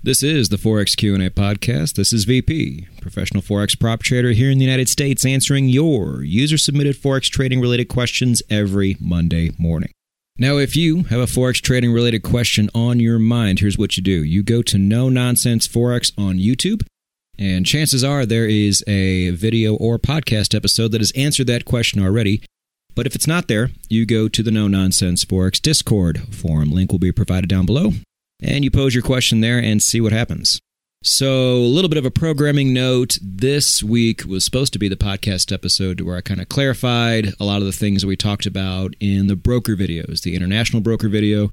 This is the Forex Q&A podcast. This is VP, professional Forex prop trader here in the United States, answering your user-submitted Forex trading-related questions every Monday morning. Now, if you have a Forex trading-related question on your mind, here's what you do. You go to No Nonsense Forex on YouTube, and chances are there is a video or podcast episode that has answered that question already. But if it's not there, you go to the No Nonsense Forex Discord forum. Link will be provided down below. And you pose your question there and see what happens. So, a little bit of a programming note. This week was supposed to be the podcast episode where I kind of clarified a lot of the things that we talked about in the broker videos, the international broker video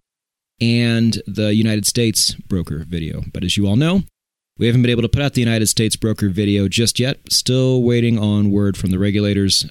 and the United States broker video. But as you all know, we haven't been able to put out the United States broker video just yet. Still waiting on word from the regulators.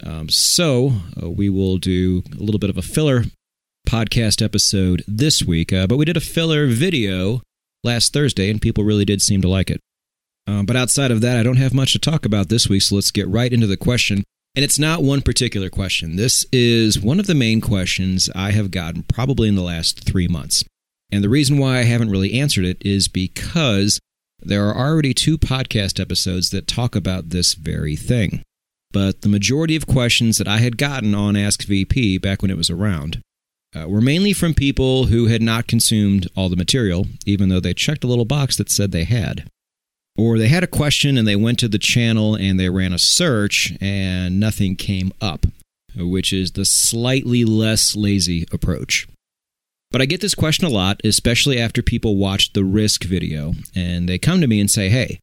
So we will do a little bit of a filler podcast episode this week, but we did a filler video last Thursday, and people really did seem to like it. But outside of that, I don't have much to talk about this week, so let's get right into the question. And it's not one particular question. This is one of the main questions I have gotten probably in the last 3 months. And the reason why I haven't really answered it is because there are already 2 podcast episodes that talk about this very thing. But the majority of questions that I had gotten on Ask VP back when it was around were mainly from people who had not consumed all the material, even though they checked a little box that said they had. Or they had a question and they went to the channel and they ran a search and nothing came up, which is the slightly less lazy approach. But I get this question a lot, especially after people watch the risk video, and they come to me and say, hey,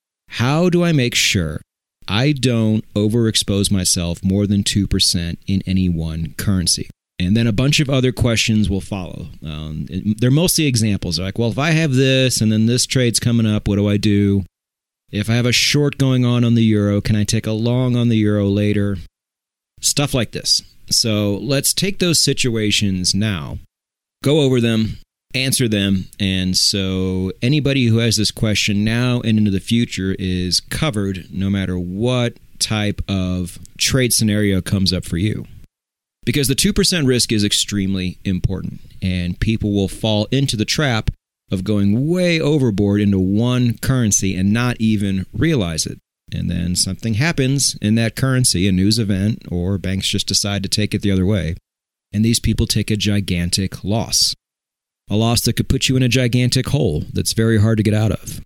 how do I make sure I don't overexpose myself more than 2% in any one currency? And then a bunch of other questions will follow. They're mostly examples. They're like, well, if I have this and then this trade's coming up, what do I do? If I have a short going on the euro, can I take a long on the euro later? Stuff like this. So let's take those situations now, go over them, answer them. And so anybody who has this question now and into the future is covered no matter what type of trade scenario comes up for you. Because the 2% risk is extremely important, and people will fall into the trap of going way overboard into one currency and not even realize it. And then something happens in that currency, a news event, or banks just decide to take it the other way, and these people take a gigantic loss. A loss that could put you in a gigantic hole that's very hard to get out of.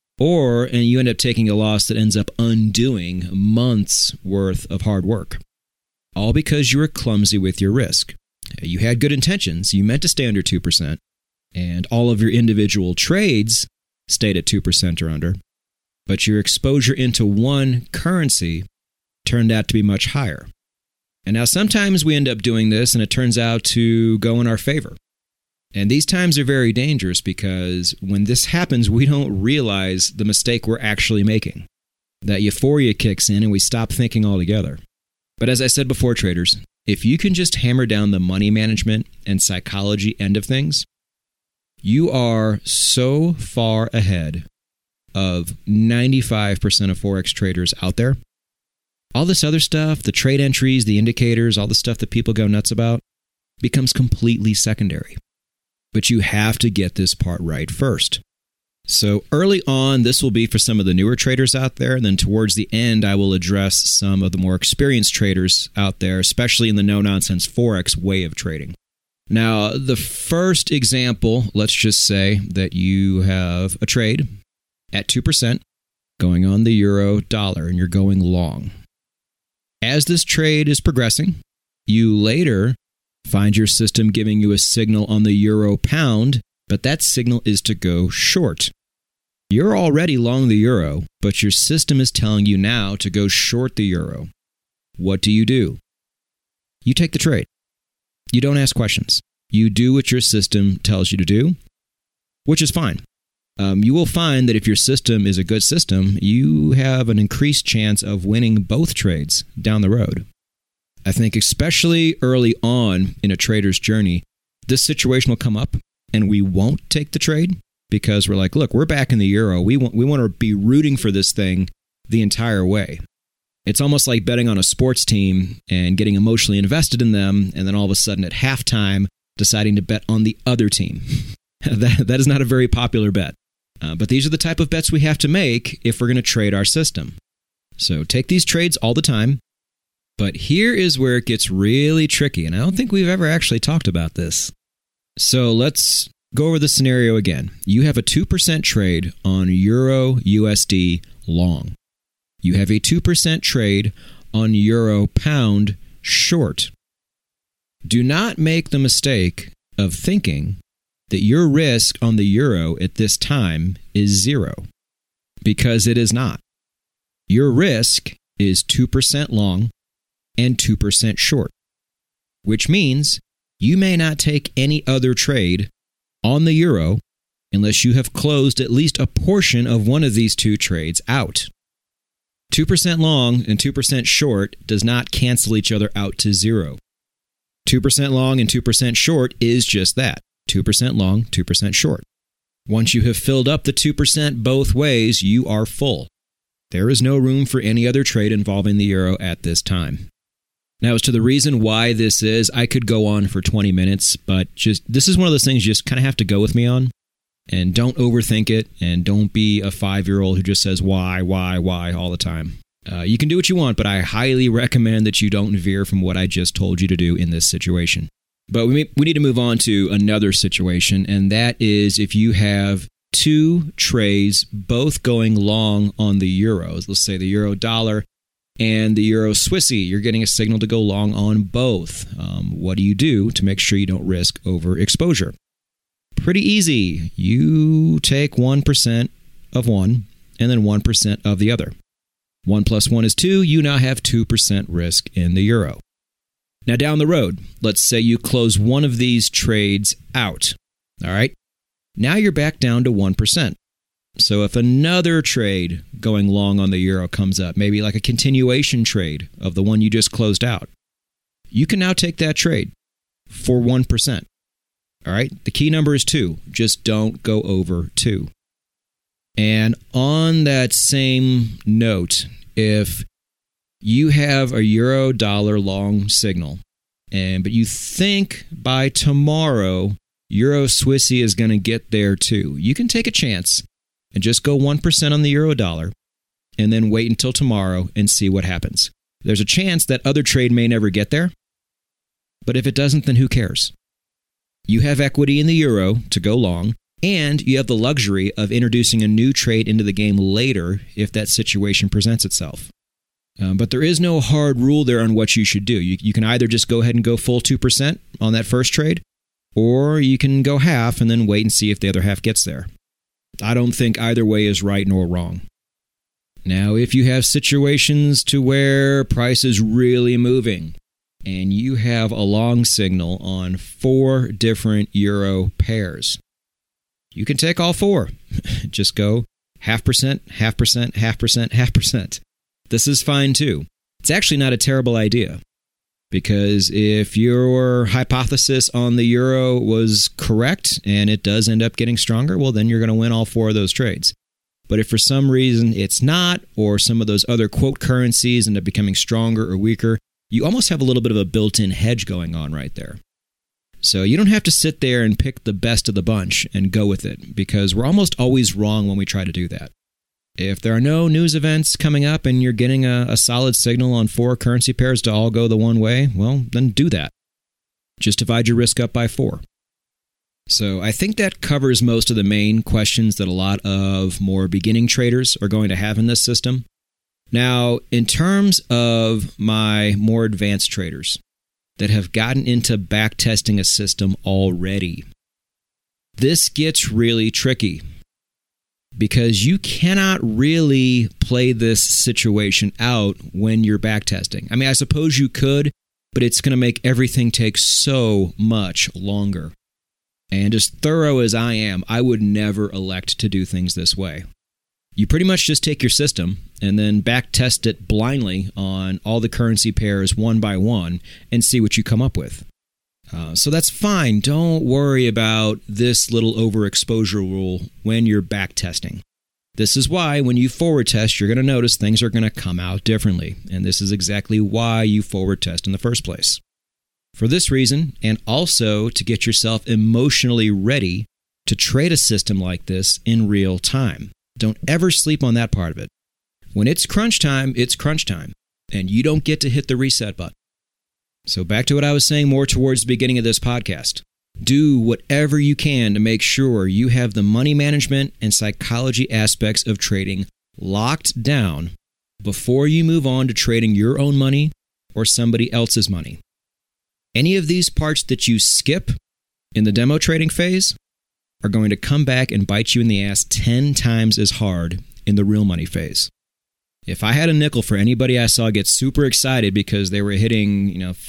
And you end up taking a loss that ends up undoing months' worth of hard work. All because you were clumsy with your risk. You had good intentions. You meant to stay under 2%, and all of your individual trades stayed at 2% or under, but your exposure into one currency turned out to be much higher. And now sometimes we end up doing this, and it turns out to go in our favor. And these times are very dangerous because when this happens, we don't realize the mistake we're actually making. That euphoria kicks in, and we stop thinking altogether. But as I said before, traders, if you can just hammer down the money management and psychology end of things, you are so far ahead of 95% of Forex traders out there. All this other stuff, the trade entries, the indicators, all the stuff that people go nuts about, becomes completely secondary. But you have to get this part right first. So early on, this will be for some of the newer traders out there. And then towards the end, I will address some of the more experienced traders out there, especially in the no-nonsense Forex way of trading. Now, the first example, let's just say that you have a trade at 2% going on the euro dollar and you're going long. As this trade is progressing, you later find your system giving you a signal on the euro pound, but that signal is to go short. You're already long the euro, but your system is telling you now to go short the euro. What do? You take the trade. You don't ask questions. You do what your system tells you to do, which is fine. You will find that if your system is a good system, you have an increased chance of winning both trades down the road. I think especially early on in a trader's journey, this situation will come up and we won't take the trade because we're like, look, we're back in the euro. We want to be rooting for this thing the entire way. It's almost like betting on a sports team and getting emotionally invested in them, and then all of a sudden at halftime deciding to bet on the other team. That is not a very popular bet. But these are the type of bets we have to make if we're going to trade our system. So take these trades all the time. But here is where it gets really tricky, and I don't think we've ever actually talked about this. So let's go over the scenario again. You have a 2% trade on Euro USD long. You have a 2% trade on Euro Pound short. Do not make the mistake of thinking that your risk on the euro at this time is 0, because it is not. Your risk is 2% long and 2% short, which means you may not take any other trade on the euro unless you have closed at least a portion of one of these two trades out. 2% long and 2% short does not cancel each other out to 0. 2% long and 2% short is just that, 2% long, 2% short. Once you have filled up the 2% both ways, you are full. There is no room for any other trade involving the euro at this time. Now, as to the reason why this is, I could go on for 20 minutes, but this is one of those things you just kind of have to go with me on. And don't overthink it, and don't be a 5-year-old who just says why all the time. You can do what you want, but I highly recommend that you don't veer from what I just told you to do in this situation. But we need to move on to another situation, and that is if you have two trades both going long on the euros, let's say the euro dollar and the euro Swissy, you're getting a signal to go long on both. What do you do to make sure you don't risk overexposure? Pretty easy. You take 1% of one and then 1% of the other. 1 plus 1 is 2. You now have 2% risk in the euro. Now down the road, let's say you close one of these trades out. All right. Now you're back down to 1%. So if another trade going long on the euro comes up, maybe like a continuation trade of the one you just closed out, you can now take that trade for 1%. All right. The key number is 2. Just don't go over 2. And on that same note, if you have a euro dollar long signal, but you think by tomorrow euro Swissy is going to get there too, you can take a chance and just go 1% on the euro dollar and then wait until tomorrow and see what happens. There's a chance that other trade may never get there, but if it doesn't, then who cares? You have equity in the euro to go long, and you have the luxury of introducing a new trade into the game later if that situation presents itself. But there is no hard rule there on what you should do. You can either just go ahead and go full 2% on that first trade, or you can go half and then wait and see if the other half gets there. I don't think either way is right nor wrong. Now, if you have situations to where price is really moving, and you have a long signal on 4 different euro pairs, you can take all 4. Just go 0.5%, 0.5%, 0.5%, 0.5%. This is fine too. It's actually not a terrible idea, because if your hypothesis on the euro was correct and it does end up getting stronger, well, then you're going to win all 4 of those trades. But if for some reason it's not, or some of those other quote currencies end up becoming stronger or weaker, you almost have a little bit of a built-in hedge going on right there. So you don't have to sit there and pick the best of the bunch and go with it, because we're almost always wrong when we try to do that. If there are no news events coming up and you're getting a solid signal on 4 currency pairs to all go the one way, well, then do that. Just divide your risk up by 4. So I think that covers most of the main questions that a lot of more beginning traders are going to have in this system. Now, in terms of my more advanced traders that have gotten into backtesting a system already, this gets really tricky, because you cannot really play this situation out when you're backtesting. I mean, I suppose you could, but it's going to make everything take so much longer. And as thorough as I am, I would never elect to do things this way. You pretty much just take your system and then backtest it blindly on all the currency pairs one by one and see what you come up with. So that's fine. Don't worry about this little overexposure rule when you're backtesting. This is why when you forward test, you're going to notice things are going to come out differently. And this is exactly why you forward test in the first place. For this reason, and also to get yourself emotionally ready to trade a system like this in real time. Don't ever sleep on that part of it. When it's crunch time, and you don't get to hit the reset button. So back to what I was saying more towards the beginning of this podcast. Do whatever you can to make sure you have the money management and psychology aspects of trading locked down before you move on to trading your own money or somebody else's money. Any of these parts that you skip in the demo trading phase are going to come back and bite you in the ass 10 times as hard in the real money phase. If I had a nickel for anybody I saw get super excited because they were hitting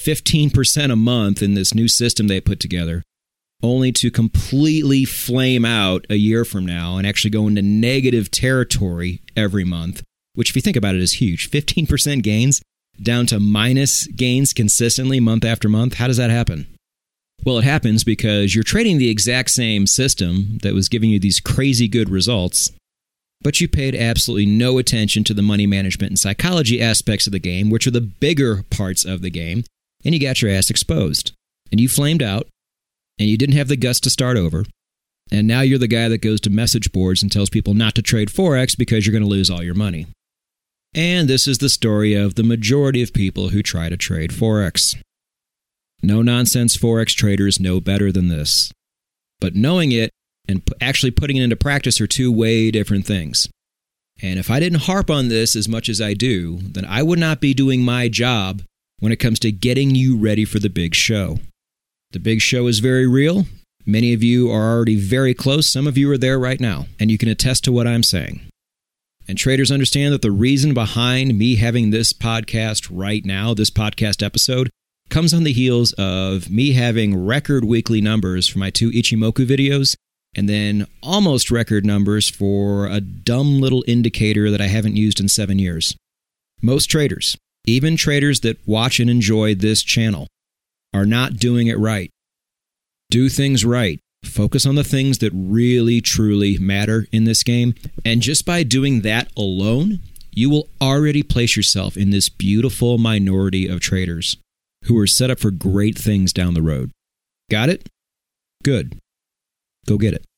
15% a month in this new system they put together, only to completely flame out a year from now and actually go into negative territory every month, which if you think about it is huge. 15% gains down to minus gains consistently month after month. How does that happen? Well, it happens because you're trading the exact same system that was giving you these crazy good results, but you paid absolutely no attention to the money management and psychology aspects of the game, which are the bigger parts of the game, and you got your ass exposed. And you flamed out, and you didn't have the guts to start over, and now you're the guy that goes to message boards and tells people not to trade Forex because you're going to lose all your money. And this is the story of the majority of people who try to trade Forex. No-nonsense Forex traders know better than this. But knowing it and actually putting it into practice are two way different things. And if I didn't harp on this as much as I do, then I would not be doing my job when it comes to getting you ready for the big show. The big show is very real. Many of you are already very close. Some of you are there right now, and you can attest to what I'm saying. And traders understand that the reason behind me having this podcast right now, this podcast episode, comes on the heels of me having record weekly numbers for my 2 Ichimoku videos, and then almost record numbers for a dumb little indicator that I haven't used in 7 years. Most traders, even traders that watch and enjoy this channel, are not doing it right. Do things right. Focus on the things that really, truly matter in this game. And just by doing that alone, you will already place yourself in this beautiful minority of traders who are set up for great things down the road. Got it? Good. Go get it.